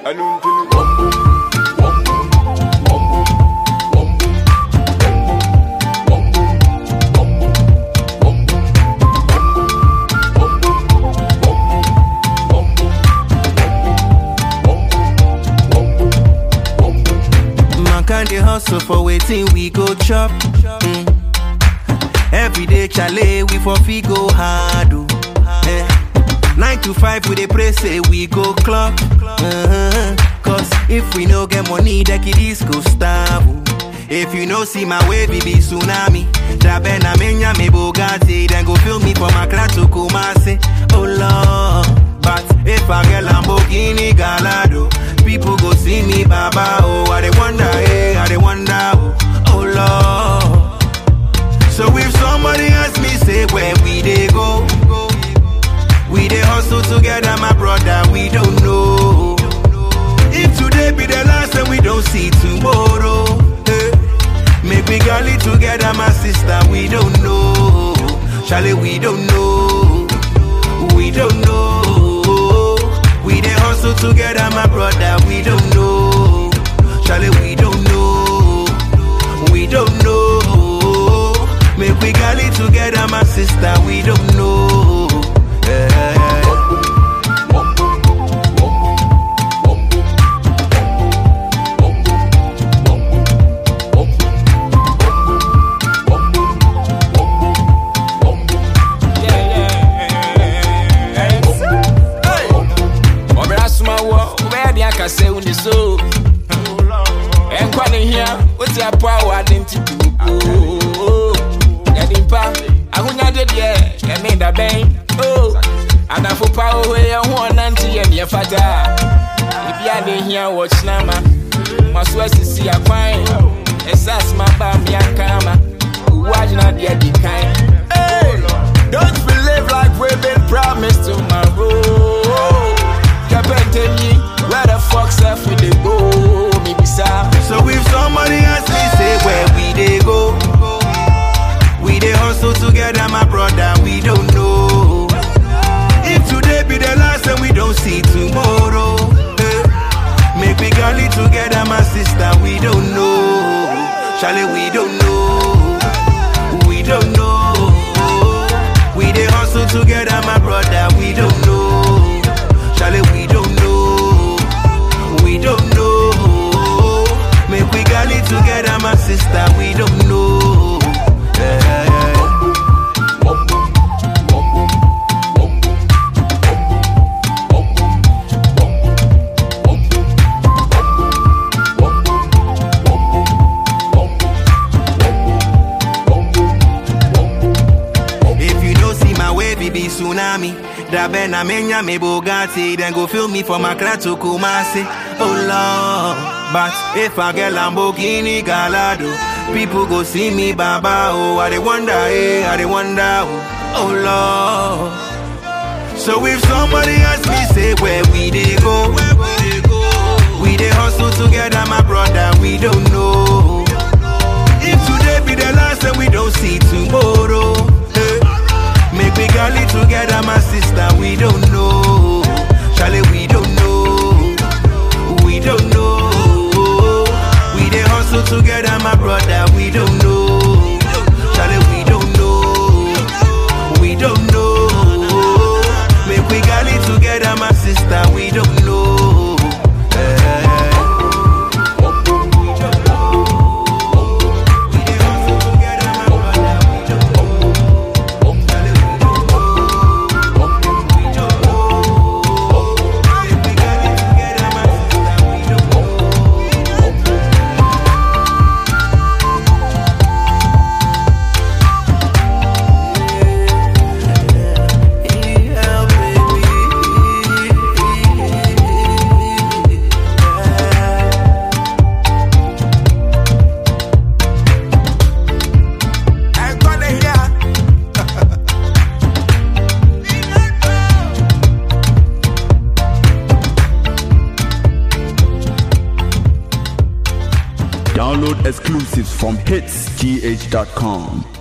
They hustle for waiting, we go chop. Every day, chale, we for fee go hard. 9 to 5, we dey pray, say we go clock. Cause if we no get money, the kiddies go starve. If you no see my way, be tsunami. Dabena menya me Bugatti, then go fill me for my clan to Kumasi. Oh Lord, but if I get Lamborghini Gallardo, people go see me, Baba. Oh, I dey wonder, hey, I dey wonder. Oh Lord. So if somebody ask me, say where we dey go, we dey hustle together, my brother. We don't know if today be the last and we don't see tomorrow. Hey, make we gally together, my sister. We don't know, Charlie. We don't know. We don't know. We dey hustle together, my brother. We don't know, Charlie. We don't know. We don't know. Make we gally together, my sister. We don't know. Say when you so and quite here, what's your power? I didn't do. Yadimpa, I wouldn't have did yet, and made a bang. Oh, and I for power where I want Nancy and your father. If you are here, watch Nama, my sweat to see a fine. It's us, my bam, young karma. Why not yet be kind? Hey, don't believe like we've been promised tomorrow. Where the fuck's up we dey go? Maybe so if somebody ask me, say where we dey go, we dey hustle together, my brother. We don't know if today be the last and we don't see tomorrow. Make we gally together, my sister. We don't know, Charlie. We don't know. We don't know. We dey hustle together, my brother. We don't know, Charlie. We don't know. We don't know. Make we gally together, my sister. We don't know. If you don't see my way, be tsunami. Dabena menya me Bugatti, then go fill me for my clan to Kumasi. Oh Lord, but if I get Lamborghini Gallardo, people go see me, Baba. Oh, I dey wonder, hey, I dey wonder. Oh Lord. So if somebody ask me, say where we dey go, we dey hustle together, my brother. We don't know if today be the last and we don't see tomorrow. Make we gally together, my sister. We don't know, Charlie. We don't know. We don't know. We dey hustle together, my brother. We don't know, Charlie. We don't know. We don't know. Make we gally together, my sister. We don't know. Download exclusives from hitsgh.com.